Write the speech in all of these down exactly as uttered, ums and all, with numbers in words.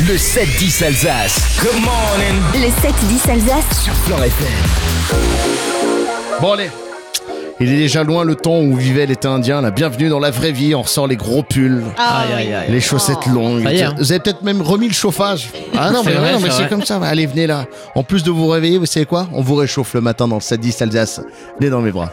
Le sept dix Alsace. Good morning. Le sept dix Alsace Sur Fleure F M. Bon allez, il est déjà loin le temps où vivaient les Indiens. La bienvenue dans la vraie vie. On ressort les gros pulls, Ah, Aïe, aïe, aïe. les chaussettes longues. Ça y est, hein. Vous avez peut-être même remis le chauffage. Ah non, C'est mais, vrai, non, mais c'est c'est vrai. comme ça. Allez, venez là. En plus de vous réveiller, vous savez quoi? On vous réchauffe le matin dans le sept dix Alsace. Venez dans mes bras.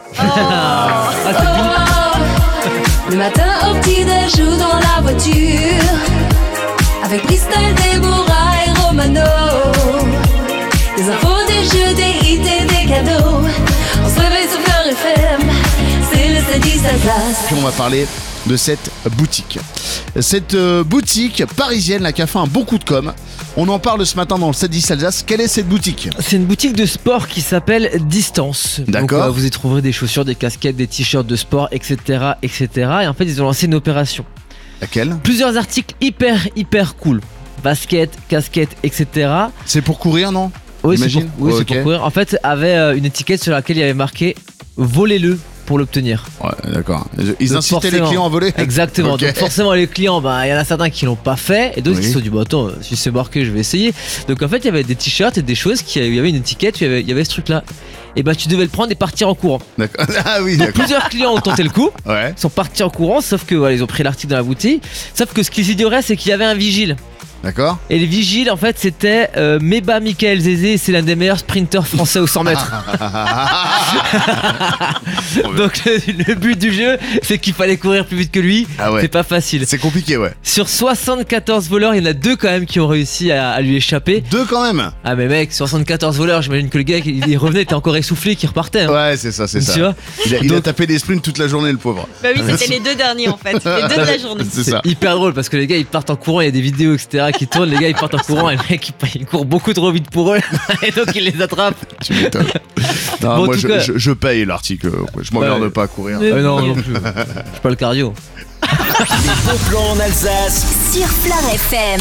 Le matin au petit-déj ou dans la voiture, avec Christelle, Déborah et Romano. Des infos, des jeux, des hits et des cadeaux. On se réveille sur Fleure F M, c'est le sept dix Alsace. Puis on va parler de cette boutique. Cette euh, boutique parisienne là, qui a fait un bon coup de com'. On en parle ce matin dans le sept dix Alsace. Quelle est cette boutique? C'est une boutique de sport qui s'appelle Distance. D'accord. Donc, euh, vous y trouverez des chaussures, des casquettes, des t-shirts de sport, et cetera, et cetera. Et en fait, ils ont lancé une opération. Laquelle? Plusieurs articles hyper, hyper cool. Basket, casquette, et cetera. C'est pour courir, non? Oui, c'est pour, J'imagine. oui, Oh, c'est ok. pour courir. En fait, avait euh, une étiquette sur laquelle il y avait marqué « Volez-le » pour l'obtenir. Ouais, d'accord. Ils Donc, incitaient les forcément. clients à voler? Exactement. Ok. Donc forcément les clients, bah il y en a certains qui l'ont pas fait et d'autres Oui. qui se sont dit bah attends, si c'est marqué, je vais essayer. Donc en fait il y avait des t-shirts et des choses qui, il y avait une étiquette, il y avait, il y avait ce truc là. Et bah tu devais le prendre et partir en courant. D'accord. Ah oui, Donc d'accord. plusieurs clients ont tenté le coup, Ouais. sont partis en courant, sauf que voilà, ils ont pris l'article dans la boutique. Sauf que ce qu'ils ignoraient, c'est qu'il y avait un vigile. D'accord. Et le vigile, en fait, c'était euh, Meba Michael Zézé, c'est l'un des meilleurs sprinteurs français au cent mètres. Donc le, le but du jeu, c'est qu'il fallait courir plus vite que lui. Ah ouais. C'est pas facile. C'est compliqué, ouais. Sur soixante-quatorze voleurs, il y en a deux quand même qui ont réussi à, à lui échapper. Deux quand même. Ah mais mec, soixante-quatorze voleurs, j'imagine que le gars, il, il revenait, il était encore essoufflé, qu'il repartait. Hein. Ouais, c'est ça, c'est Tu ça. vois, Il a, il a Donc- tapé des sprints toute la journée, le pauvre. Bah oui, c'était les deux derniers en fait, les deux de la journée. C'est c'est ça. hyper drôle parce que les gars ils partent en courant, il y a des vidéos et cetera qui tournent, les gars ils partent en courant et le mec il, il court beaucoup trop vite pour eux et donc il les attrape. Tu m'étonnes. Non, Bon, en moi, tout je, cas- je, je paye l'article. Je m'emmerde Ouais. pas à courir. Euh, non, non plus. J'ai pas le cardio. Les bons plans en Alsace. Sur Fleure F M.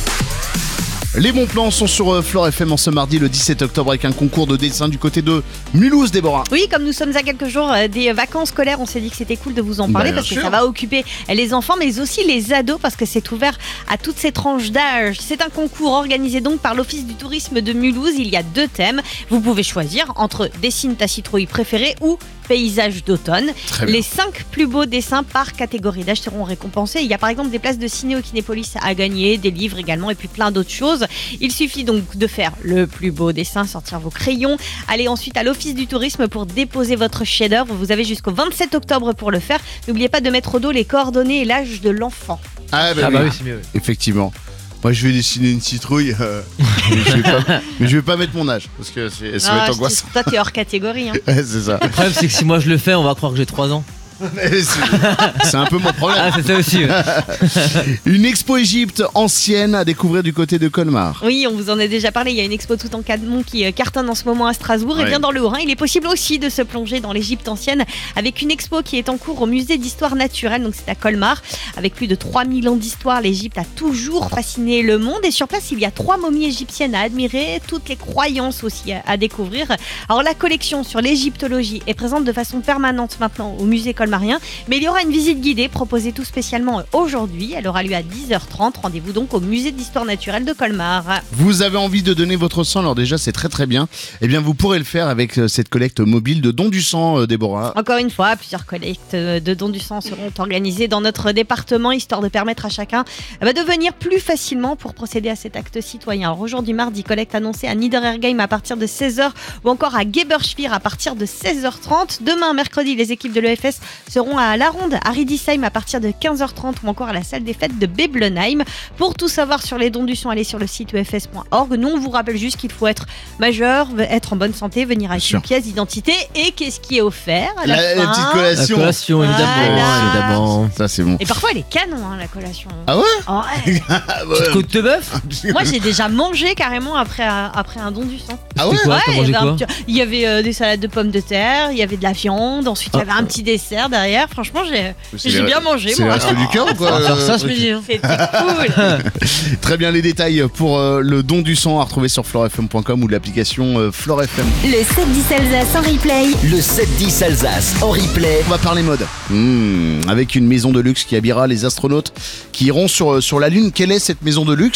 Les bons plans sont sur euh, Fleure F M en ce mardi le dix-sept octobre avec un concours de dessin du côté de Mulhouse, Déborah. Oui, comme nous sommes à quelques jours euh, des vacances scolaires, on s'est dit que c'était cool de vous en parler Bah, bien parce sûr. que ça va occuper euh, les enfants mais aussi les ados parce que c'est ouvert à toutes ces tranches d'âge. C'est un concours organisé donc par l'Office du tourisme de Mulhouse. Il y a deux thèmes. Vous pouvez choisir entre dessine ta citrouille préférée ou paysage d'automne. Très bien. Les cinq plus beaux dessins par catégorie d'âge seront récompensés. Il y a par exemple des places de ciné au Kinépolis à gagner, des livres également et puis plein d'autres choses. Il suffit donc de faire le plus beau dessin, sortir vos crayons, aller ensuite à l'Office du tourisme pour déposer votre chef-d'œuvre. Vous avez jusqu'au vingt-sept octobre pour le faire. N'oubliez pas de mettre au dos les coordonnées et l'âge de l'enfant. Ah, bah, Ah oui. bah oui, c'est mieux. Effectivement. Moi, je vais dessiner une citrouille, euh, mais, je vais pas, mais je vais pas mettre mon âge parce que c'est, ça va Ah, être je angoissant. te- toi, t'es hors catégorie. Hein. Ouais, c'est ça. Le problème c'est que si moi je le fais, on va croire que j'ai trois ans. Mais c'est, c'est un peu mon problème. Ah c'est ça aussi. Ouais. Une expo Égypte ancienne à découvrir du côté de Colmar. Oui, on vous en a déjà parlé. Il y a une expo tout en Cadmon qui euh, cartonne en ce moment à Strasbourg. Ouais. Et bien dans le Haut-Rhin, il est possible aussi de se plonger dans l'Égypte ancienne avec une expo qui est en cours au musée d'histoire naturelle. Donc c'est à Colmar. Avec plus de trois mille ans d'histoire, l'Égypte a toujours fasciné le monde. Et sur place, il y a trois momies égyptiennes à admirer, toutes les croyances aussi à, à découvrir. Alors la collection sur l'égyptologie est présente de façon permanente maintenant au musée colmarien. Mais il y aura une visite guidée proposée tout spécialement aujourd'hui. Elle aura lieu à dix heures trente. Rendez-vous donc au musée d'histoire naturelle de Colmar. Vous avez envie de donner votre sang, alors déjà c'est très très bien. Eh bien vous pourrez le faire avec euh, cette collecte mobile de dons du sang, euh, Déborah. Encore une fois, plusieurs collectes de dons du sang seront organisées dans notre département, histoire de permettre à chacun eh ben, de venir plus facilement pour procéder à cet acte citoyen. Alors aujourd'hui, mardi, collecte annoncée à Niederergheim à partir de seize heures ou encore à Geberschwir à partir de seize heures trente. Demain, mercredi, les équipes de l'E F S seront à La Ronde, à Riedisheim à partir de quinze heures trente ou encore à la salle des fêtes de Beblenheim. Pour tout savoir sur les dons du sang, allez sur le site e f s point org. Nous, on vous rappelle juste qu'il faut être majeur, être en bonne santé, venir avec sûr. une pièce d'identité. Et qu'est-ce qui est offert à la, La, la fin petite La collation. collation évidemment, Voilà. évidemment. Ça c'est bon. Et parfois, elle est canon, hein, la collation. Ah ouais? Oh, ouais. Ah ouais. Petite côte de bœuf. Moi, j'ai déjà mangé carrément après, un- après un don du sang. Ah ouais? C'était quoi? T'as il y mangé avait, un quoi? petit- il y avait euh, des salades de pommes de terre, il y avait de la viande, ensuite il y avait un petit dessert derrière. Franchement, j'ai C'est j'ai les- bien mangé. C'est les moi. restos du cœur ou On quoi? va faire ça euh, ce midi. Hein. C'était cool. Très bien, les détails pour euh, le don du sang à retrouver sur flore f m point com ou l'application euh, Flore F M. Le sept dix Alsace en replay. Le sept dix Alsace en replay. On va parler mode. Mmh, avec une maison de luxe qui habillera les astronautes qui iront sur, sur la Lune. Quelle est cette maison de luxe?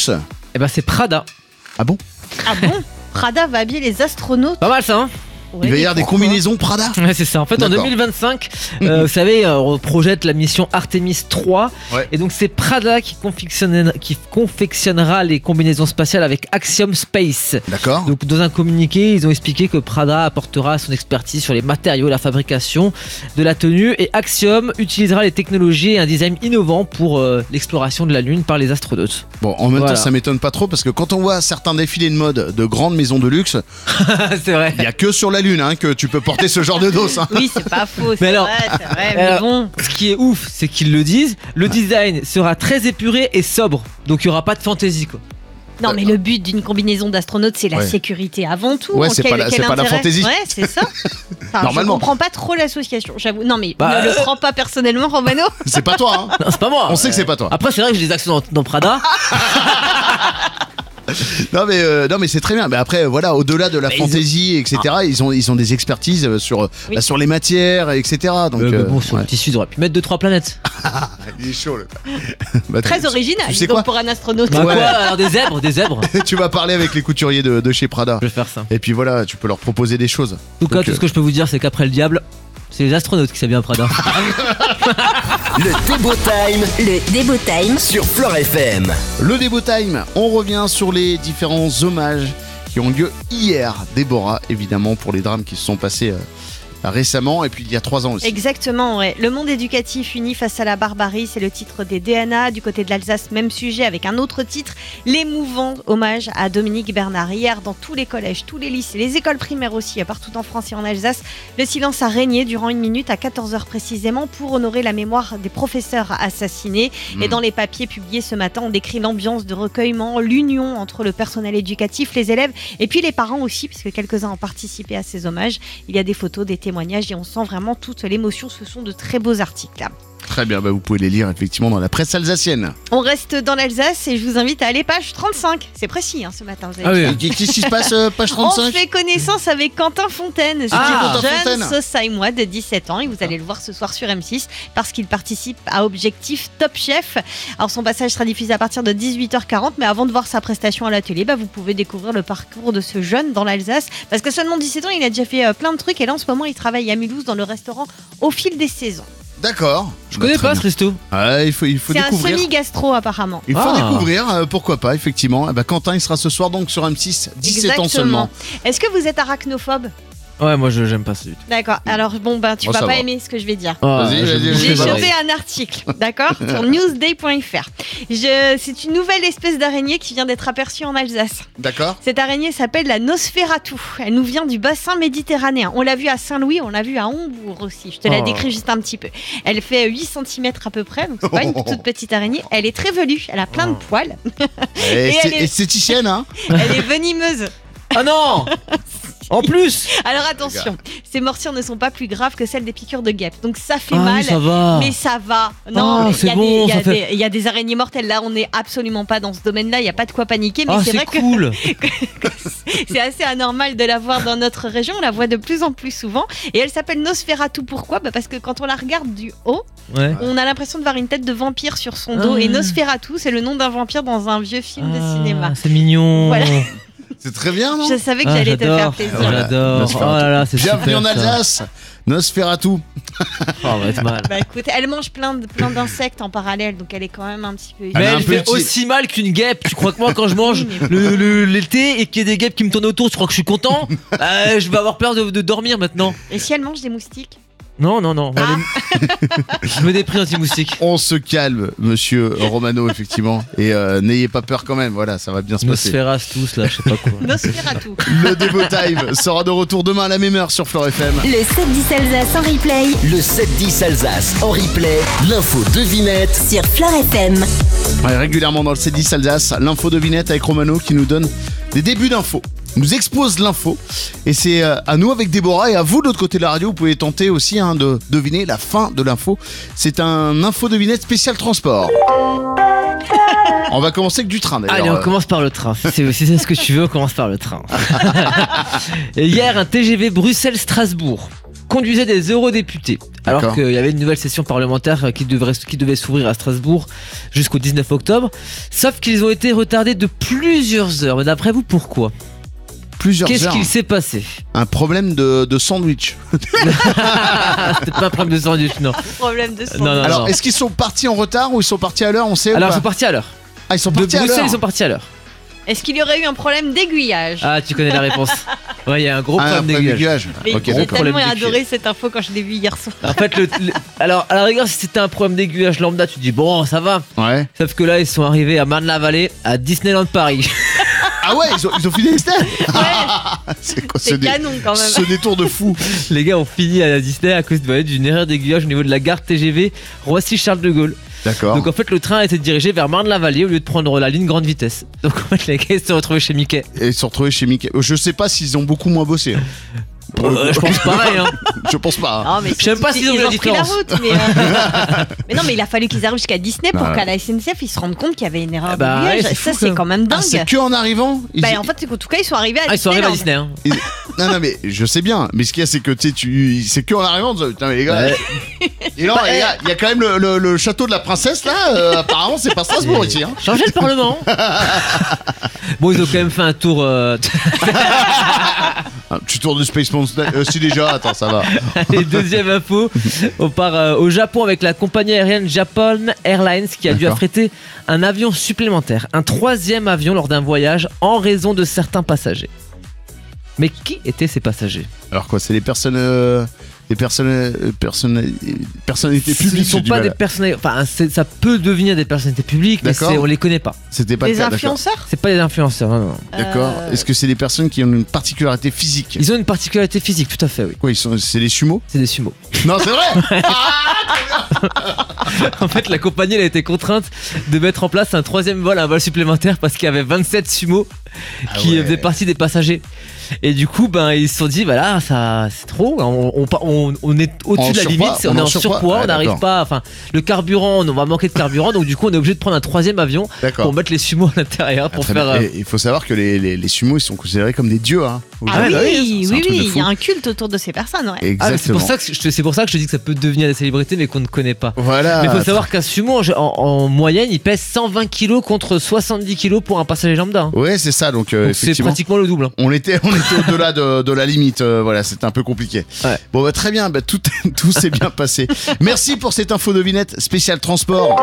Et bah c'est Prada. Ah bon? Ah bon? Prada va habiller les astronautes. Pas mal ça, hein? Ouais, Il va y mais avoir des pourquoi combinaisons Prada? Ouais, c'est ça. En fait, en D'accord. deux mille vingt-cinq, euh, vous savez, euh, on projette la mission Artemis trois. Ouais. Et donc, c'est Prada qui confectionnera, qui confectionnera les combinaisons spatiales avec Axiom Space. D'accord. Donc, dans un communiqué, ils ont expliqué que Prada apportera son expertise sur les matériaux et la fabrication de la tenue. Et Axiom utilisera les technologies et un design innovant pour euh, l'exploration de la Lune par les astronautes. Bon, en même Voilà. temps, ça m'étonne pas trop parce que quand on voit certains défilés de mode de grandes maisons de luxe, c'est vrai. il y a que sur la Lune hein, que tu peux porter ce genre de dos. Hein. Oui, c'est pas faux. C'est Mais alors- vrai, c'est vrai. Mais Alors, bon. Ce qui est ouf, c'est qu'ils le disent. Le design sera très épuré et sobre. Donc, il n'y aura pas de fantaisie, quoi. Non, mais le but d'une combinaison d'astronaute, c'est la Ouais. sécurité avant tout. Ouais, En c'est quel- pas la- quel c'est pas la intérêt fantaisie. Ouais, c'est ça. Enfin, Normalement. Je comprends pas trop l'association, j'avoue. Non, mais Bah, ne le euh, prends pas personnellement, Romano. C'est pas toi. Hein. Non, c'est pas moi. On sait que c'est pas toi. Après, c'est vrai que j'ai des actions dans, dans Prada. Non mais euh, non mais c'est très bien. Mais après voilà, au-delà de la Mais ils ont- fantaisie, et cetera. Ils ont ils ont des expertises euh, sur euh, Oui. bah, sur les matières, et cetera. Donc Euh, mais euh, bon, sur ouais. le tissu, ils auraient pu mettre deux trois planètes. Il est chaud. Le... Bah, Très tu- original, Tu sais donc quoi pour un astronaute. Bah Ouais. quoi alors des zèbres, des zèbres. Tu vas parler avec les couturiers de, de chez Prada. Je vais faire ça. Et puis voilà, tu peux leur proposer des choses. En tout cas, Donc, tout euh, ce que je peux vous dire, c'est qu'après le diable, c'est les astronautes qui savent bien Prada. Le Débo Time Le Débo Time. sur Flirt F M. Le Débo Time, on revient sur les différents hommages qui ont lieu hier. Déborah, évidemment, pour les drames qui se sont passés euh, récemment et puis il y a trois ans aussi. Exactement, ouais. Le monde éducatif uni face à la barbarie, c'est le titre des D N A. Du côté de l'Alsace, même sujet avec un autre titre, l'émouvant hommage à Dominique Bernard. Hier, dans tous les collèges, tous les lycées, les écoles primaires aussi, partout en France et en Alsace, le silence a régné durant une minute à quatorze heures précisément pour honorer la mémoire des professeurs assassinés. Mmh. Et dans les papiers publiés ce matin, on décrit l'ambiance de recueillement, l'union entre le personnel éducatif, les élèves et puis les parents aussi, puisque quelques-uns ont participé à ces hommages. Il y a des photos, des témoignages et on sent vraiment toute l'émotion. Ce sont de très beaux articles. Très bien, bah, vous pouvez les lire effectivement dans la presse alsacienne. On reste dans l'Alsace et je vous invite à aller page trente-cinq. C'est précis hein, ce matin. Vous Ah avez oui. vu. Et Qu'est-ce qui se passe, euh, page On trente-cinq? fait connaissance avec Quentin Fontaine. C'est Ah, un Quentin jeune Fontaine. Saussaïmois de dix-sept ans et vous allez le voir ce soir sur M six parce qu'il participe à Objectif Top Chef. Alors son passage sera diffusé à partir de dix-huit heures quarante, mais avant de voir sa prestation à la télé, bah, vous pouvez découvrir le parcours de ce jeune dans l'Alsace parce que seulement dix-sept ans, il a déjà fait euh, plein de trucs et là en ce moment il travaille à Mulhouse dans le restaurant Au Fil des Saisons. D'accord. Je connais pas ce resto. Ah, il faut, il faut C'est un découvrir. semi-gastro apparemment. Il faut Ah. découvrir, euh, pourquoi pas, effectivement. Eh ben, Quentin, il sera ce soir donc sur M six, dix-sept ans seulement. Est-ce que vous êtes arachnophobe? Ouais, moi je j'aime pas ça du tout. D'accord. Alors bon ben tu Oh, vas ça pas va. aimer ce que je vais dire. Ah, Vas-y, je- vas-y, je- vas-y, J'ai je- vas-y. chopé un article, d'accord, sur newsday point f r. Je- C'est une nouvelle espèce d'araignée qui vient d'être aperçue en Alsace. D'accord. Cette araignée s'appelle la Nosferatu. Elle nous vient du bassin méditerranéen. On l'a vue à Saint-Louis, on l'a vue à Hombourg aussi. Je te la Oh. décris juste un petit peu. Elle fait huit centimètres à peu près, donc c'est pas une toute petite araignée. Elle est très velue, elle a plein de poils. Et Et c'est- elle est- esthéticienne, hein. Elle est venimeuse. Ah non. En plus. Alors attention, ces morsures ne sont pas plus graves que celles des piqûres de guêpes. Donc ça fait Ah mal. oui, ça va. Mais ça va. Non, Ah, mais il c'est y, a bon, des- il y, a ça fait- des- il y a des araignées mortelles. Là, on n'est absolument pas dans ce domaine-là. Il n'y a pas de quoi paniquer. Mais Ah, c'est c'est vrai cool. que c'est assez anormal de la voir dans notre région. On la voit de plus en plus souvent. Et elle s'appelle Nosferatu. Pourquoi bah Parce que quand on la regarde du haut, Ouais. on a l'impression de voir une tête de vampire sur son dos. Ah. Et Nosferatu, c'est le nom d'un vampire dans un vieux film de cinéma. Ah, c'est mignon. Voilà. C'est très bien, non? Je savais que Ah, j'allais te faire j'adore. plaisir. Voilà. J'adore. Oh Nosferatu. là là, c'est Bienvenue super, en ça. Alsace. Nosferatu. Oh, on va être mal. Bah écoute, elle mange plein de- plein d'insectes en parallèle, donc elle est quand même un petit peu. Mais Elle a un elle peu fait petit. aussi mal qu'une guêpe. Tu crois que moi, quand je mange Oui, mais- le, le- l'été et qu'il y a des guêpes qui me tournent autour, tu crois que je suis content? Euh, Je vais avoir peur de, de dormir maintenant. Et si elle mange des moustiques? Non, non, non. Ah. Allez. Je me déprise anti-moustique. On se calme, monsieur Romano, effectivement. Et euh, n'ayez pas peur quand même. Voilà, ça va bien se Nos passer. sphéras tous là, je sais pas quoi. Nosferatu. Le Débo Time sera de retour demain à la même heure sur Flirt F M. Le sept dix Alsace en replay Le sept dix Alsace en replay. L'info devinette. sur Flirt F M. Ouais, régulièrement dans le sept dix Alsace, l'info devinette avec Romano qui nous donne des débuts d'infos. Il nous expose l'info et c'est euh, à nous avec Déborah et à vous de l'autre côté de la radio. Vous pouvez tenter aussi hein, de deviner la fin de l'info. C'est un info devinette spécial transport. On va commencer avec du train d'ailleurs. Allez, on commence par le train. Si c'est si c'est ce que tu veux, on commence par le train. Et hier, un T G V Bruxelles-Strasbourg conduisait des eurodéputés. Alors D'accord. qu'il y avait une nouvelle session parlementaire qui devrait, qui devait s'ouvrir à Strasbourg jusqu'au dix-neuf octobre. Sauf qu'ils ont été retardés de plusieurs heures. Mais d'après vous, pourquoi ? Plusieurs Qu'est-ce heures. qu'il s'est passé ? Un problème de, de sandwich. C'était pas un problème de sandwich, non. Problème de son. Non, non, Alors, non. est-ce qu'ils sont partis en retard ou ils sont partis à l'heure, on sait ou Alors ils pas sont partis à l'heure. Ah, ils sont De partis à Bruxelles, l'heure. ils sont partis à l'heure. Est-ce qu'il y aurait eu un problème d'aiguillage? Ah, tu connais la réponse. Ouais, il y a un gros Ah, un problème problème d'aiguillage. d'aiguillage. Mais Ok, j'ai d'accord. tellement Problème adoré cette info quand je l'ai vue hier soir. En fait, le, le- alors à la rigueur, si c'était un problème d'aiguillage lambda, tu te dis bon, ça va. Ouais. Sauf que là, ils sont arrivés à Marne-la-Vallée, à Disneyland Paris. Ah ouais, ils ont, ils ont fini les steaks. Ouais, C'est quoi ce, c'est dé- canon quand même. ce détour de fou. Les gars ont fini à la Disney à cause de- d'une erreur d'aiguillage au niveau de la gare T G V Roissy-Charles de Gaulle. D'accord. Donc en fait, le train a été dirigé vers Marne-la-Vallée au lieu de prendre la ligne grande vitesse. Donc en fait, les gars ils se sont retrouvés chez Mickey. Et ils se sont retrouvés chez Mickey. Je sais pas s'ils ont beaucoup moins bossé. hein. Euh, je pense pareil, hein. Je pense pas. hein. Non, mais Je sais pas ils, s'ils ont ils vu la ont pris la différence. route. Mais, euh, mais non, mais il a fallu qu'ils arrivent jusqu'à Disney pour Bah, qu'à la S N C F ils se rendent compte qu'il y avait une erreur Bah, d'aiguillage. ouais, c'est Ça, fou, c'est quand quand même dingue. Ah, c'est que en arrivant ils- Bah, en fait, en tout cas, ils sont arrivés à Ah, ils sont arrivés à Disneyland. Disney. Hein. ils- Non, non, mais je sais bien. Mais ce qu'il y a, c'est que tu sais, tu... c'est que en arrivant. tu- Putain, mais les gars. Ouais. Et non, les gars, il y a quand même le, le- le château de la princesse là. euh, apparemment, c'est pas Strasbourg ici. Hein. Changer le Parlement. Bon, ils ont quand même fait un tour. euh, Un petit tour de Space Mountain. Euh, si déjà, attends, ça va. Les deuxième info, on part euh, au Japon avec la compagnie aérienne Japan Airlines qui a dû D'accord. affréter un avion supplémentaire, un troisième avion lors d'un voyage en raison de certains passagers. Mais qui étaient ces passagers ? Alors quoi, c'est les personnes, euh, les personnes, euh, personnes, personnalités Ce publiques. ne sont j'ai du pas mal des à- personnalités. Enfin, c'est- ça peut devenir des personnalités publiques, mais D'accord. c'est- on les connaît pas. C'était pas le Des cas, d'accord. influenceurs C'est pas des influenceurs. Non, non. D'accord. Euh, Est-ce que c'est des personnes qui ont une particularité physique? Ils ont une particularité physique, tout à fait, oui. Quoi, ils sont, c'est des sumo? C'est des sumos. Non, c'est vrai. En fait, la compagnie elle a été contrainte de mettre en place un troisième vol, un vol supplémentaire parce qu'il y avait vingt-sept sumos Ah qui ouais. faisaient partie des passagers. Et du coup, ben ils se sont dit, voilà, ça, c'est trop. On, on, on- on est En au-dessus de la surpoids, limite, on on, est est en en surpoids. surpoids, Ouais, on n'arrive d'accord. pas. Enfin, le carburant, on va manquer de carburant, donc du coup, on est obligé de prendre un troisième avion D'accord. pour mettre les sumos à l'intérieur pour Très faire. bien. euh, Et il faut savoir que les, les, les sumos, ils sont considérés comme des dieux. Hein, Ah aujourd'hui. oui, C'est un oui, truc de oui, il fou. y a un culte autour de ces personnes, ouais. Ah, mais Exactement. c'est pour ça que je, c'est pour ça que je te dis que ça peut devenir des célébrités, mais qu'on ne connaît pas. Voilà. Mais il faut savoir qu'un sumo, en, en- en moyenne, il pèse cent vingt kilos contre soixante-dix kilos pour un passager lambda. hein. Ouais, c'est ça. Donc, euh, Donc c'est effectivement, pratiquement le double. hein. on était, on était au-delà de, de la limite. euh, voilà, c'était un peu compliqué. Ouais. Bon, bah, très bien. Bah, tout, tout s'est bien passé. Merci pour cette info devinette spéciale transport.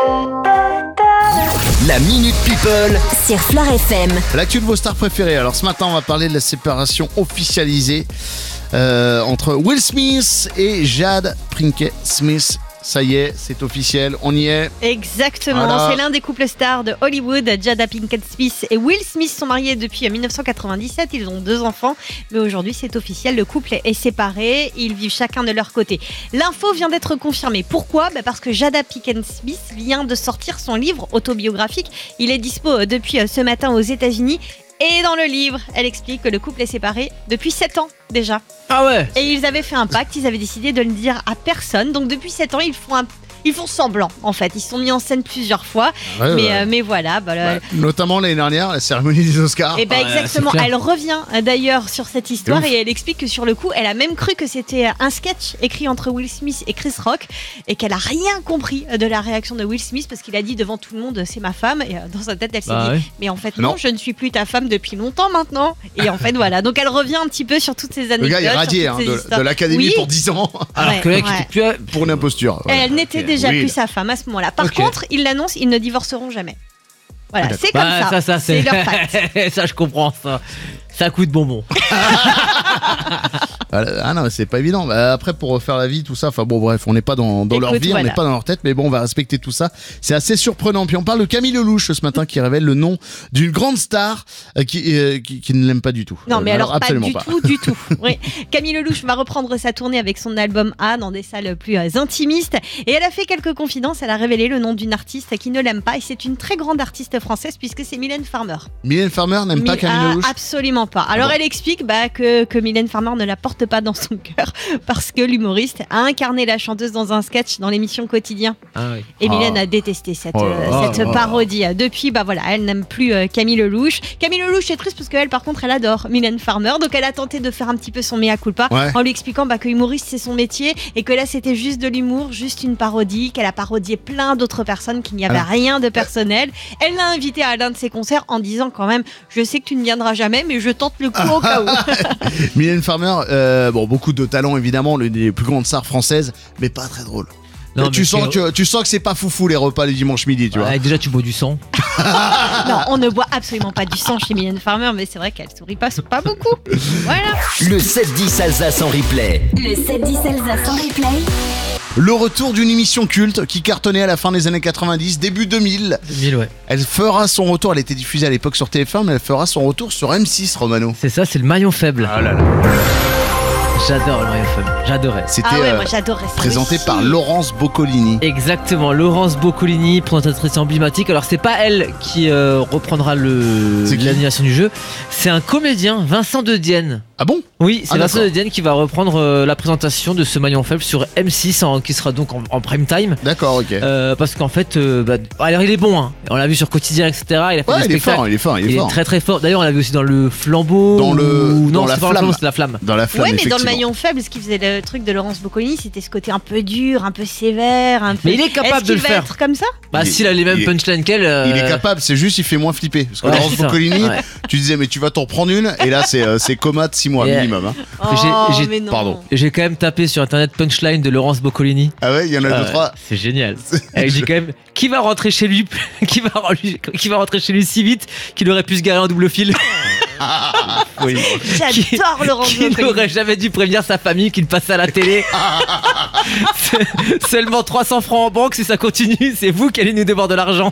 La Minute People. Sur Flair F M. L'actu de vos stars préférées. Alors ce matin, on va parler de la séparation officialisée euh, entre Will Smith et Jada Pinkett Smith. Ça y est, c'est officiel, on y est. Exactement, Voilà. c'est l'un des couples stars de Hollywood. Jada Pinkett Smith et Will Smith sont mariés depuis mille neuf cent quatre-vingt-dix-sept, ils ont deux enfants, mais aujourd'hui c'est officiel, le couple est séparé, ils vivent chacun de leur côté. L'info vient d'être confirmée, pourquoi ? Bah parce que Jada Pinkett Smith vient de sortir son livre autobiographique, il est dispo depuis ce matin aux États-Unis. Et dans le livre, elle explique que le couple est séparé depuis sept ans déjà. Ah ouais. Et ils avaient fait un pacte, ils avaient décidé de ne le dire à personne. Donc depuis sept ans, ils font un... Ils font semblant, en fait. Ils se sont mis en scène plusieurs fois. Ouais, mais, ouais. euh, mais voilà. Bah, le- Ouais. Notamment l'année dernière, la cérémonie des Oscars. Et bah Ouais, exactement, c'est clair. elle revient euh, d'ailleurs sur cette histoire ouf. et elle explique que sur le coup, elle a même cru que c'était euh, un sketch écrit entre Will Smith et Chris Rock et qu'elle a rien compris euh, de la réaction de Will Smith parce qu'il a dit devant tout le monde c'est ma femme et euh, dans sa tête elle s'est Bah dit ouais. mais en fait non. Non. je ne suis plus ta femme depuis longtemps maintenant et en fait voilà donc elle revient un petit peu sur toutes ces Le anecdotes. gars est radié sur hein, toutes ces de, histoires. de l'académie Oui. pour dix ans Alors Ouais, que le mec, ouais. il était plus à- pour une imposture. Voilà. Elle n'était Ok. déjà Oui, plus sa femme à ce moment-là. Par Ok. contre, ils l'annoncent, ils ne divorceront jamais. Voilà, Ah, c'est comme Bah, ça. ça, c'est leur pacte. ça, je comprends ça. C'est un coup de bonbon. Ah non, c'est pas évident. Bah, après, pour refaire la vie, tout ça, enfin bon, bref, on n'est pas dans, dans leur Écoute, vie, on voilà. n'est pas dans leur tête, mais bon, on va respecter tout ça. C'est assez surprenant. Puis on parle de Camille Lelouch ce matin qui révèle le nom d'une grande star euh, qui, euh, qui, qui ne l'aime pas du tout. Non, Euh, mais alors, pas absolument du pas. tout, du tout. Oui. Camille Lelouch va reprendre sa tournée avec son album A dans des salles plus euh, intimistes. Et elle a fait quelques confidences. Elle a révélé le nom d'une artiste qui ne l'aime pas. Et c'est une très grande artiste française puisque c'est Mylène Farmer. Mylène Farmer n'aime pas Mi- Camille ah, Lelouch. absolument pas. Alors, elle explique bah, que, que Mylène Farmer ne la porte pas dans son cœur parce que l'humoriste a incarné la chanteuse dans un sketch dans l'émission Quotidien. Ah oui. Et Mylène Ah. a détesté cette, Oh là euh, là cette là. parodie. Depuis, bah voilà, elle n'aime plus euh, Camille Lelouch. Camille Lelouch est triste parce qu'elle, par contre, elle adore Mylène Farmer. Donc, elle a tenté de faire un petit peu son mea culpa Ouais. en lui expliquant bah, que humoriste, c'est son métier et que là, c'était juste de l'humour, juste une parodie, qu'elle a parodié plein d'autres personnes, qu'il n'y avait Alors. rien de personnel. Elle l'a invité à l'un de ses concerts en disant quand même, je sais que tu ne viendras jamais, mais je tente le coup au cas où. Mylène Farmer, euh, bon, beaucoup de talent évidemment, l'une des plus grandes stars françaises, mais pas très drôle. Non, tu, mais sens c'est- que, tu sens que c'est pas foufou les repas du dimanche midi, tu vois. Ouais, déjà, tu bois du sang. Non, on ne boit absolument pas du sang chez Mylène Farmer, mais c'est vrai qu'elle sourit pas, pas beaucoup. Voilà. Le sept dix Alsace en replay. Le sept dix Alsace en replay. Le retour d'une émission culte qui cartonnait à la fin des années quatre-vingt-dix, début deux mille. deux mille, ouais. Elle fera son retour, elle était diffusée à l'époque sur T F un, mais elle fera son retour sur M six, Romano. C'est ça, c'est le maillon faible. Ah là là. J'adore le maillon faible. J'adorais. C'était Ah ouais, euh, moi j'adorais ça. présenté aussi. par Laurence Boccolini. Exactement, Laurence Boccolini, présentatrice emblématique. Alors c'est pas elle qui euh, reprendra le C'est qui l'animation du jeu, c'est un comédien, Vincent De Dienne. Ah bon? Oui, c'est Ah, Vincent d'accord. De Dienne qui va reprendre euh, la présentation de ce maillon faible sur M six, en- qui sera donc en, en prime time. D'accord, ok. Euh, parce qu'en fait, euh, bah, alors il est bon, hein. On l'a vu sur Quotidien, et cetera. Il a fait Ouais, des il est spectacles. fort, il est fort, il est Il est fort. très très fort. D'ailleurs, on l'a vu aussi dans le Flambeau. Dans le- ou- dans non, la c'est pas le Flamme. Flambeau, c'est la flamme. Dans la flamme, Ouais, mais dans le effectivement. maillon faible, ce qui faisait le truc de Laurence Boccolini, c'était ce côté un peu dur, un peu sévère, un peu. Mais il est capable Est-ce de le qu'il va faire. être comme ça? Bah, Il est- s'il a les mêmes il est- punchlines qu'elle. euh, Il est capable, c'est juste il fait moins flipper. Parce que Ouais, Laurence c'est ça. Boccolini, Ouais. tu disais mais tu vas t'en prendre une, et là c'est euh, c'est coma de six mois Yeah. minimum. hein. J'ai- Oh, j'ai- mais non. pardon. J'ai quand même tapé sur internet punchline de Laurence Boccolini. Ah ouais, il y en a Ah deux, ouais, trois. C'est génial. Elle dit quand même qui va rentrer chez lui, qui va, qui va rentrer chez lui si vite qu'il aurait pu se garer en double fil. Oui. J'adore Laurence Qui Boccolini. n'aurait jamais dû prévenir sa famille qu'il passait à la télé. C'est- Seulement trois cents francs en banque si ça continue. C'est vous qui allez nous devoir de l'argent.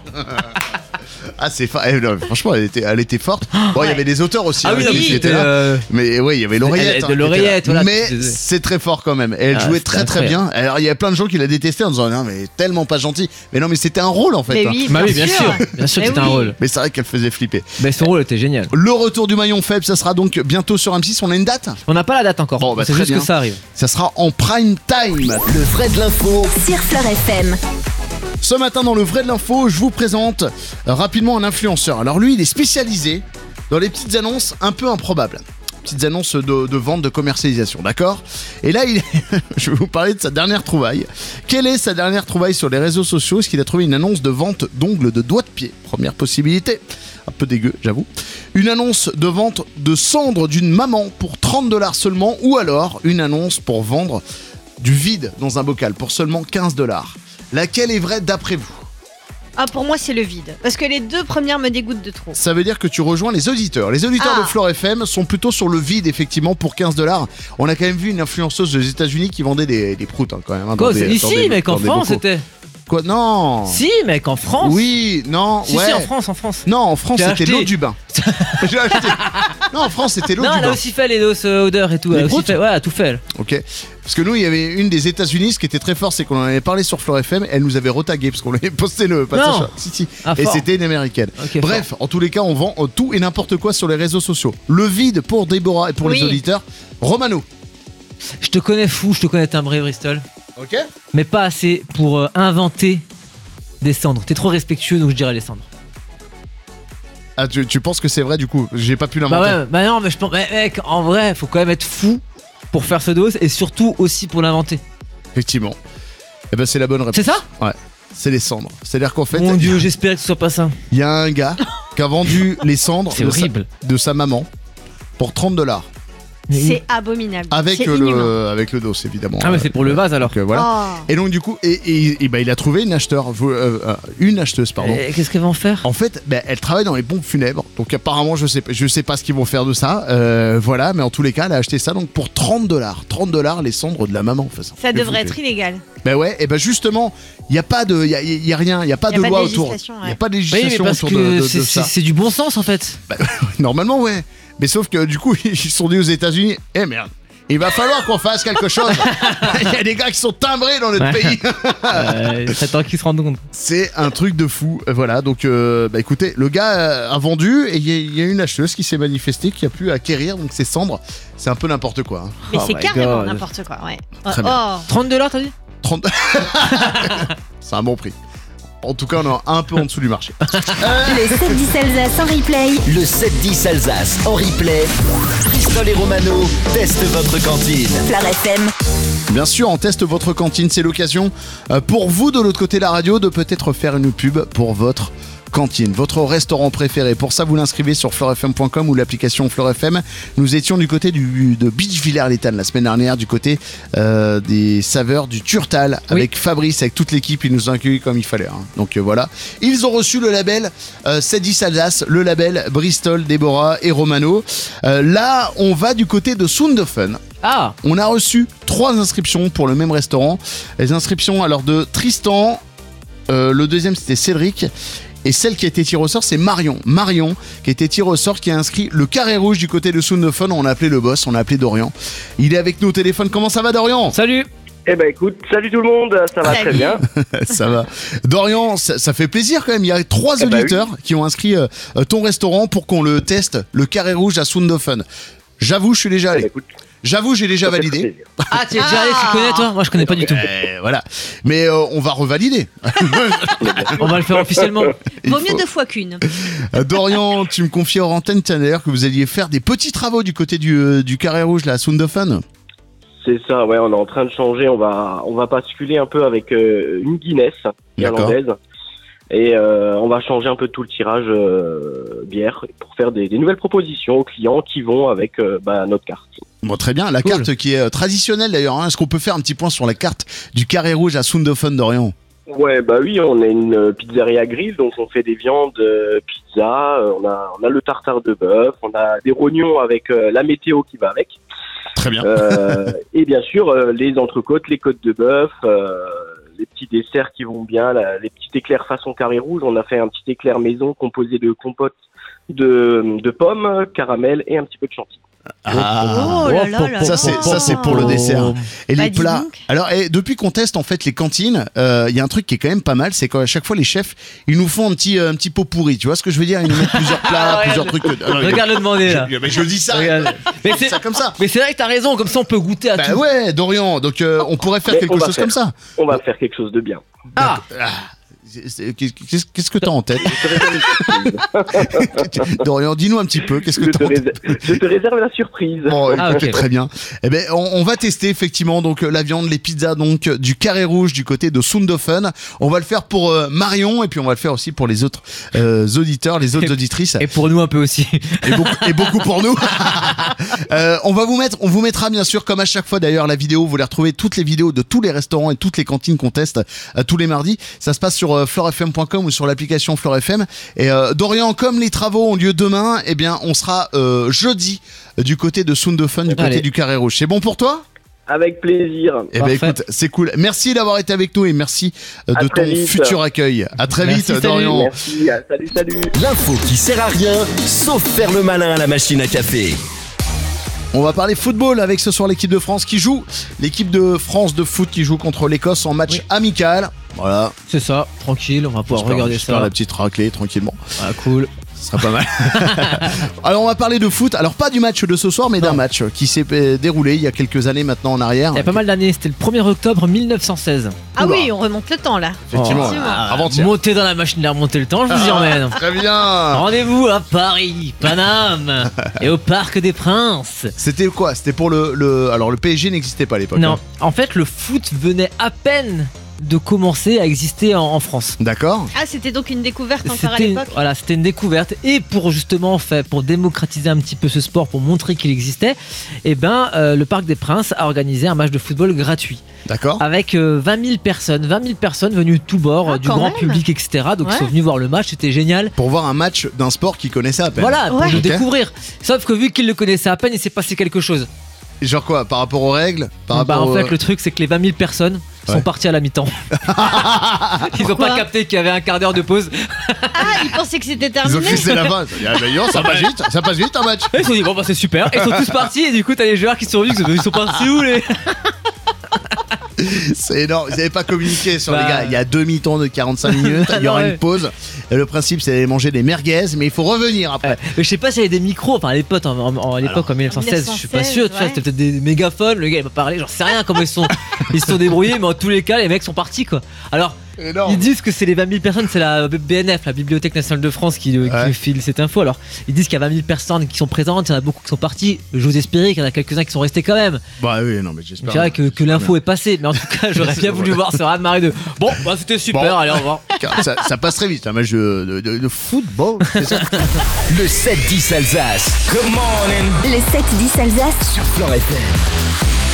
Ah c'est fa- eh, non, franchement elle était, elle était forte. Bon il y Ouais. avait des auteurs aussi. Ah hein, oui, qui non, mais étaient c'était, là. euh, Mais ouais il y avait l'oreillette. Elle- de hein, qui était l'oreillette, là. voilà. Mais C'est- c'est très fort quand même. Et elle Ah, jouait c'était très très incroyable. bien. Alors il y a plein de gens qui la détestaient en disant non mais tellement pas gentil. Mais non mais c'était un rôle en fait. Mais hein. oui, Bah bien oui, bien sûr. Bien sûr que Mais c'était un oui. rôle. Mais c'est vrai qu'elle faisait flipper. Mais son rôle était génial. Le retour du maillon faible, ça sera donc bientôt sur M six. On a une date? On n'a pas la date encore. Bon, bah, c'est très juste bien. que ça arrive. Ça sera en prime time. Le vrai de l'info. Sur Fleur F M. Ce matin dans le vrai de l'info, je vous présente euh, rapidement un influenceur. Alors lui, il est spécialisé dans les petites annonces un peu improbables. Petites annonces de, de vente, de commercialisation, d'accord? Et là, il est- je vais vous parler de sa dernière trouvaille. Quelle est sa dernière trouvaille sur les réseaux sociaux? Est-ce qu'il a trouvé une annonce de vente d'ongles de doigts de pied? Première possibilité. Un peu dégueu, j'avoue. Une annonce de vente de cendres d'une maman pour trente dollars seulement, ou alors une annonce pour vendre du vide dans un bocal pour seulement quinze dollars. Laquelle est vraie d'après vous? Ah, pour moi, c'est le vide. Parce que les deux premières me dégoûtent de trop. Ça veut dire que tu rejoins les auditeurs. Les auditeurs Ah. de Flore F M sont plutôt sur le vide, effectivement, pour quinze dollars. On a quand même vu une influenceuse des États-Unis qui vendait des, des proutes, hein, quand même. hein, dans Quoi, des- c'est dans ici, des- mec, en dans des France, bocaux. c'était. Quoi? Non. Si, mec, en France. Oui, non, Si, ouais. si, en France, en France. Non, en France, J'ai c'était acheté. l'eau du bain. J'ai acheté. Non, en France, c'était l'eau Non, du elle a bain. aussi fait les doses euh, odeurs et tout. Les Elle a aussi proutes fait, ouais, elle a tout fait. elle. Ok. Parce que nous, il y avait une des États-Unis, ce qui était très fort, c'est qu'on en avait parlé sur Flore F M. Elle nous avait retagué parce qu'on avait posté le passage. Non. Si, si. Ah, Et fort. c'était une américaine. Ok, Bref, en tous les cas, on vend euh, tout et n'importe quoi sur les réseaux sociaux. Le vide pour Déborah et pour les Oui. auditeurs. Romano. Je te connais fou, je te connais timbré, Bristol. Ok. Mais pas assez pour euh, inventer des cendres. T'es trop respectueux, donc je dirais les cendres. Ah, tu, tu penses que c'est vrai du coup? J'ai pas pu Bah l'inventer. ouais, bah non, mais je pense. Mais mec, en vrai, faut quand même être fou pour faire ce dos et surtout aussi pour l'inventer. Effectivement. Eh ben, c'est la bonne réponse. C'est ça? C'est les cendres. C'est-à-dire qu'en fait, Mon il y a- dieu, j'espère que ce soit pas ça. il y a un gars qui a vendu les cendres C'est de sa, horrible. de sa maman pour trente dollars. Mais- C'est abominable. Avec C'est euh, inhumain. le, avec le dos, évidemment. Ah, mais c'est pour le vase alors. Donc, euh, voilà. Oh. Et donc, du coup, et, et- et bah, il a trouvé une acheteur, vous- euh, euh, une acheteuse, pardon. Et Qu'est-ce qu'elle va en faire? En fait, bah, elle travaille dans les pompes funèbres. Donc, apparemment, je sais, je sais pas ce qu'ils vont faire de ça. Euh, voilà, mais en tous les cas, elle a acheté ça donc pour trente dollars. trente dollars les cendres de la maman. Enfin, Ça fait devrait foutre. être illégal. Ben ouais, et ben justement, il n'y a pas de, il y a, y a rien, il y a pas Y a de pas de loi autour. législation, Il y a ouais. pas de Oui, mais législation parce autour de, de- que de c'est- c'est ça. c'est du bon sens en fait. Normalement, ouais. Mais sauf que du coup, ils se sont dit aux États-Unis, eh merde, il va falloir qu'on fasse quelque chose. Il y a des gars qui sont timbrés dans notre Ouais. pays. Euh, c'est temps qu'ils se rendent compte. C'est un truc de fou. Euh, Voilà, donc euh, bah écoutez, le gars euh, a vendu et il y, a- il y a une acheteuse qui s'est manifestée, qui a pu acquérir donc ses cendres. C'est un peu n'importe quoi. hein. Mais Oh c'est my carrément God. n'importe quoi, ouais. Très Oh, bien. oh. trente dollars, t'as dit? trente C'est un bon prix. En tout cas, on est un peu en dessous du marché. Le sept dix Alsace en replay. Le sept dix Alsace en replay. Bristol et Romano testent votre cantine. Flar F M. Bien sûr, on teste votre cantine. C'est l'occasion euh, pour vous, de l'autre côté de la radio, de peut-être faire une pub pour votre cantine, votre restaurant préféré. Pour ça, vous l'inscrivez sur fleur f m point com ou l'application Fleur F M. Nous étions du côté du, de Beach Villers-Létane la semaine dernière, du côté euh, des saveurs du Turtal, avec Fabrice, avec toute l'équipe. Ils nous ont accueillis comme il fallait. hein. Donc euh, voilà. Ils ont reçu le label euh, sept dix Alsace, le label Bristol, Déborah et Romano. Euh, là, on va du côté de Sound of Fun. Ah, On a reçu trois inscriptions pour le même restaurant. Les inscriptions alors de Tristan, euh, le deuxième c'était Cédric, et celle qui a été tirée au sort c'est Marion. Marion qui a été tirée au sort, qui a inscrit le carré rouge du côté de Sound of Fun. On a appelé le boss, on a appelé Dorian. Il est avec nous au téléphone. Comment ça va, Dorian? salut. Eh ben écoute, salut tout le monde, ça va Salut. très bien. Ça va. Dorian, ça, ça fait plaisir quand même. Il y a trois Eh ben auditeurs qui ont inscrit euh, euh, ton restaurant pour qu'on le teste, le carré rouge à Sound of Fun. J'avoue, je suis déjà Eh ben, allé. écoute, J'avoue, j'ai déjà ça fait validé. plaisir. Ah, tu es déjà allé, tu connais toi? Moi, je connais pas du tout. Euh, voilà. Mais euh, on va revalider. On va le faire officiellement. Il Vaut faut. mieux deux fois qu'une. Euh, Dorian, tu me confiais hors antenne tout à l'heure que vous alliez faire des petits travaux du côté du, euh, du carré rouge, là, à Sound of Fun. C'est ça, ouais, on est en train de changer, on va, on va basculer un peu avec euh, une Guinness irlandaise. Et euh, on va changer un peu tout le tirage euh, bière pour faire des, des nouvelles propositions aux clients qui vont avec euh, bah, notre carte. Bon, très bien. La Cool. carte qui est euh, traditionnelle d'ailleurs. hein. Est-ce qu'on peut faire un petit point sur la carte du carré rouge à Sound of Fun, Dorian? Ouais, bah oui, on est une euh, pizzeria grill, donc on fait des viandes, euh, pizza, euh, on a, on a le tartare de bœuf, on a des rognons avec euh, la météo qui va avec. Très bien. Euh, et bien sûr, euh, les entrecôtes, les côtes de bœuf, euh, les petits desserts qui vont bien, la- les petits éclairs façon carré rouge. On a fait un petit éclair maison composé de compote de, de pommes, caramel et un petit peu de chantilly. Ah. Oh là là là Ça, là. c'est- ça, c'est pour le dessert. Et Bah, les dis plats. donc. Alors, et depuis qu'on teste en fait les cantines, euh, il y a un truc qui est quand même pas mal, c'est qu'à chaque fois les chefs, ils nous font un petit, euh, un petit pot pourri. Tu vois ce que je veux dire? Ils nous mettent plusieurs plats, Ah, plusieurs regarde. trucs. euh, Regarde le demander là. Je, mais je dis ça. Regarde. Mais C'est c'est ça comme ça. mais c'est vrai que t'as raison, comme ça on peut goûter à Bah tout. ouais, Dorian. Donc euh, on pourrait faire Mais quelque on va chose faire. comme ça. On va faire quelque chose de bien. Ah, Ah, c'est- c'est- Qu'est-ce qu'est-ce que t'as en tête? Je te réserve une surprise. Dorian, dis-nous un petit peu. Qu'est-ce que Je t'as te en tête? réserve, je te réserve la surprise. Bon, Ah, écoute, ok. très bien. Eh ben, on, on va tester effectivement donc euh, la viande, les pizzas donc euh, du carré rouge du côté de Sound of Fun. On va le faire pour euh, Marion et puis on va le faire aussi pour les autres euh, auditeurs, les autres Et- auditrices et pour nous un peu aussi. et beaucoup, et beaucoup pour nous. Euh, on va vous mettre, on vous mettra bien sûr comme à chaque fois d'ailleurs la vidéo. Vous les retrouvez toutes les vidéos de tous les restaurants et toutes les cantines qu'on teste euh, tous les mardis. Ça se passe sur euh, fleur f m point com ou sur l'application Fleur F M. Et euh, Dorian, comme les travaux ont lieu demain, eh bien on sera euh, jeudi euh, du côté de Sound of Fun, du côté Allez. du carré rouge. C'est bon pour toi? Avec plaisir. Eh ben Parfait. écoute, c'est cool. Merci d'avoir été avec nous et merci euh, À de très ton vite. futur accueil. À très Merci, vite, salut. Dorian. Merci, ah, salut, salut. L'info qui sert à rien, sauf faire le malin à la machine à café. On va parler football avec ce soir l'équipe de France qui joue. L'équipe de France de foot qui joue contre l'Écosse en match Oui. amical. Voilà. C'est ça, tranquille, on va pouvoir J'espère- regarder j'espère ça. la petite raclée tranquillement. Ah, cool. Ce sera pas mal. Alors on va parler de foot. Alors pas du match de ce soir, mais d'un Non. match qui s'est euh, déroulé il y a quelques années maintenant en arrière. Il y a pas mal d'années, c'était le premier octobre mille neuf cent seize. Ah Oula. oui, on remonte le temps là. Effectivement. Effectivement. Ah, Avant-hier. Montez dans la machine à remonter le temps, je vous y emmène. Très bien. Rendez-vous à Paris, Paname et au Parc des Princes. C'était quoi? C'était pour le, le. Alors le P S G n'existait pas à l'époque. Non, hein. en fait, le foot venait à peine de commencer à exister en, en France. D'accord. Ah, c'était donc une découverte encore à C'était une, l'époque. voilà, c'était une découverte et pour justement fait, pour démocratiser un petit peu ce sport, pour montrer qu'il existait, eh ben euh, le Parc des Princes a organisé un match de football gratuit D'accord. avec euh, vingt mille personnes, vingt mille personnes venues de tous bords, Ah, euh, du quand grand même. public, et cetera. Donc Ouais. ils sont venus voir le match, c'était génial. Pour voir un match d'un sport qu'ils connaissaient à peine. Voilà, pour Ouais. le Ok. découvrir. Sauf que vu qu'il le connaissait à peine, il s'est passé quelque chose. Genre quoi, par rapport aux règles par Bah rapport en fait au- le truc c'est que les vingt mille personnes Ouais. sont partis à la mi-temps. Ils ont Pourquoi pas capté qu'il y avait un quart d'heure de pause. Ah, ils pensaient que c'était Ils terminé. ont cru que c'était la fin. Ah, bah, dis donc, ça passe vite, ça passe vite un match. Et ils se sont dit bon bah c'est super. Et ils sont tous partis et du coup t'as les joueurs qui sont venus, ils sont partis où les. C'est énorme. Vous n'avez pas communiqué sur Bah. les gars. Il y a deux mi-temps de quarante-cinq minutes. Il y aura Non, ouais. une pause. Et le principe, c'est d'aller manger des merguez, mais il faut revenir après. Ouais. Mais je sais pas s'il y avait des micros, enfin à l'époque, en, en- à l'époque en mille neuf cent seize, je suis pas sûr, tu vois, ouais. c'était peut-être des mégaphones, le gars il va parler, j'en sais rien comment ils sont, ils se sont débrouillés, mais en tous les cas les mecs sont partis quoi. Alors Énorme. ils disent que c'est les vingt mille personnes, c'est la B N F, la Bibliothèque Nationale de France qui, euh, qui Ouais. file cette info. Alors ils disent qu'il y a vingt mille personnes qui sont présentes, il y en a beaucoup qui sont partis, j'ose espérer qu'il y en a quelques-uns qui sont restés quand même. Bah oui, non, mais j'espère. C'est vrai que, que l'info est passée, mais en tout cas j'aurais bien voulu voir sur Anne-Marie de bon bah c'était super, Bon. allez au revoir. Ça, ça passe très vite, un match de, de, de- de football. C'est ça. Le sept dix Alsace. Come on in. Le sept dix Alsace. Sur Flan F M.